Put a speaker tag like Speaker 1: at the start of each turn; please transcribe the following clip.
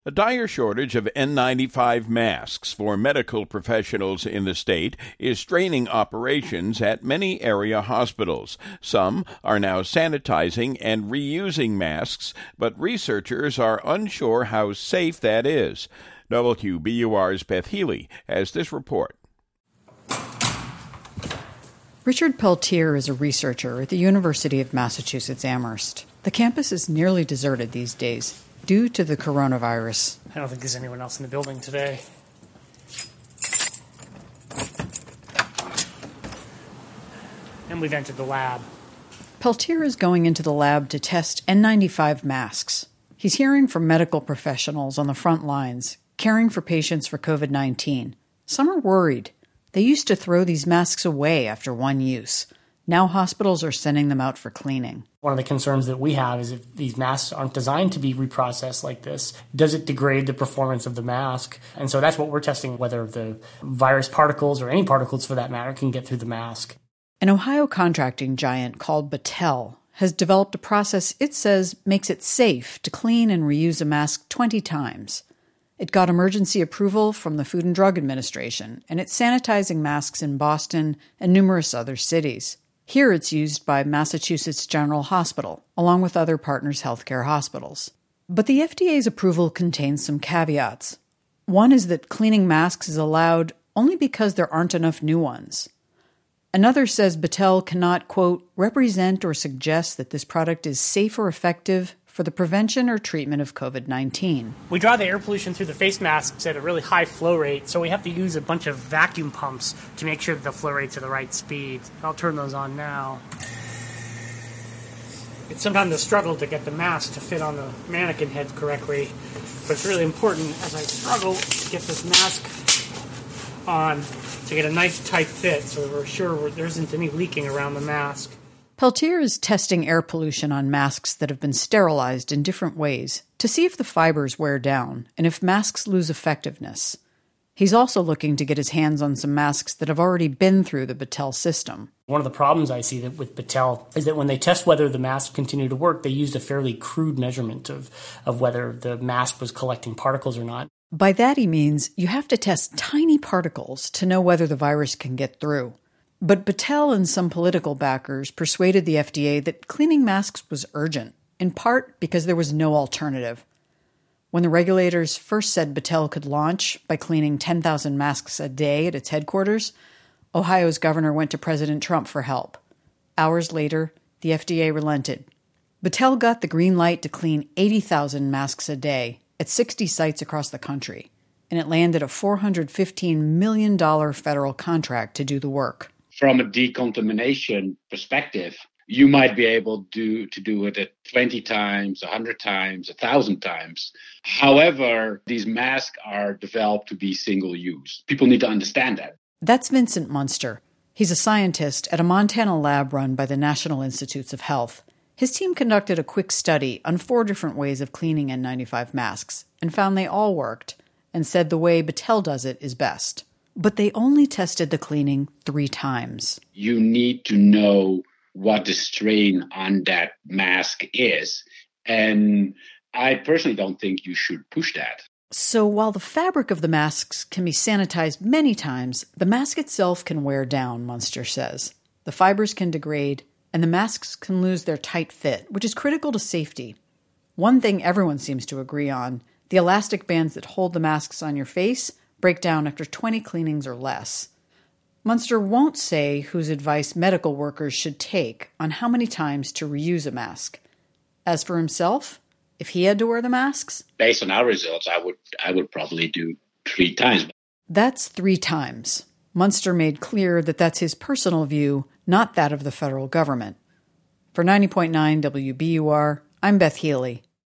Speaker 1: A dire shortage of N95 masks for medical professionals in the state is straining operations at many area hospitals. Some are now sanitizing and reusing masks, but researchers are unsure how safe that is. WBUR's Beth Healy has this report.
Speaker 2: Richard Peltier is a researcher at the University of Massachusetts Amherst. The campus is nearly deserted these days due to the coronavirus.
Speaker 3: I don't think there's anyone else in the building today. And we've entered the lab.
Speaker 2: Peltier is going into the lab to test N95 masks. He's hearing from medical professionals on the front lines, caring for patients for COVID-19. Some are worried. They used to throw these masks away after one use. Now hospitals are sending them out for cleaning.
Speaker 3: One of the concerns that we have is if these masks aren't designed to be reprocessed like this, does it degrade the performance of the mask? And so that's what we're testing, whether the virus particles or any particles for that matter can get through the mask.
Speaker 2: An Ohio contracting giant called Battelle has developed a process it says makes it safe to clean and reuse a mask 20 times. It got emergency approval from the Food and Drug Administration, and it's sanitizing masks in Boston and numerous other cities. Here it's used by Massachusetts General Hospital, along with other partners' healthcare hospitals. But the FDA's approval contains some caveats. One is that cleaning masks is allowed only because there aren't enough new ones. Another says Battelle cannot, quote, represent or suggest that this product is safe or effective for the prevention or treatment of COVID-19.
Speaker 3: We draw the air pollution through the face masks at a really high flow rate, so we have to use a bunch of vacuum pumps to make sure that the flow rate's at the right speed. I'll turn those on now. It's sometimes a struggle to get the mask to fit on the mannequin head correctly, but it's really important as I struggle to get this mask on to get a nice tight fit so that we're sure there isn't any leaking around the mask.
Speaker 2: Peltier is testing air pollution on masks that have been sterilized in different ways to see if the fibers wear down and if masks lose effectiveness. He's also looking to get his hands on some masks that have already been through the Battelle system.
Speaker 3: One of the problems I see that with Battelle is that when they test whether the masks continue to work, they used a fairly crude measurement of whether the mask was collecting particles or not.
Speaker 2: By that he means you have to test tiny particles to know whether the virus can get through. But Battelle and some political backers persuaded the FDA that cleaning masks was urgent, in part because there was no alternative. When the regulators first said Battelle could launch by cleaning 10,000 masks a day at its headquarters, Ohio's governor went to President Trump for help. Hours later, the FDA relented. Battelle got the green light to clean 80,000 masks a day at 60 sites across the country, and it landed a $415 million federal contract to do the work.
Speaker 4: From a decontamination perspective, you might be able to do it at 20 times, 100 times, 1,000 times. However, these masks are developed to be single-use. People need to understand that.
Speaker 2: That's Vincent Munster. He's a scientist at a Montana lab run by the National Institutes of Health. His team conducted a quick study on 4 different ways of cleaning N95 masks and found they all worked and said the way Battelle does it is best. But they only tested the cleaning 3 times.
Speaker 4: You need to know what the strain on that mask is. And I personally don't think you should push that.
Speaker 2: So while the fabric of the masks can be sanitized many times, the mask itself can wear down, Munster says. The fibers can degrade, and the masks can lose their tight fit, which is critical to safety. One thing everyone seems to agree on, the elastic bands that hold the masks on your face break down after 20 cleanings or less. Munster won't say whose advice medical workers should take on how many times to reuse a mask. As for himself, if he had to wear the masks,
Speaker 4: based on our results, I would probably do 3 times.
Speaker 2: That's 3 times. Munster made clear that that's his personal view, not that of the federal government. For 90.9 WBUR, I'm Beth Healy.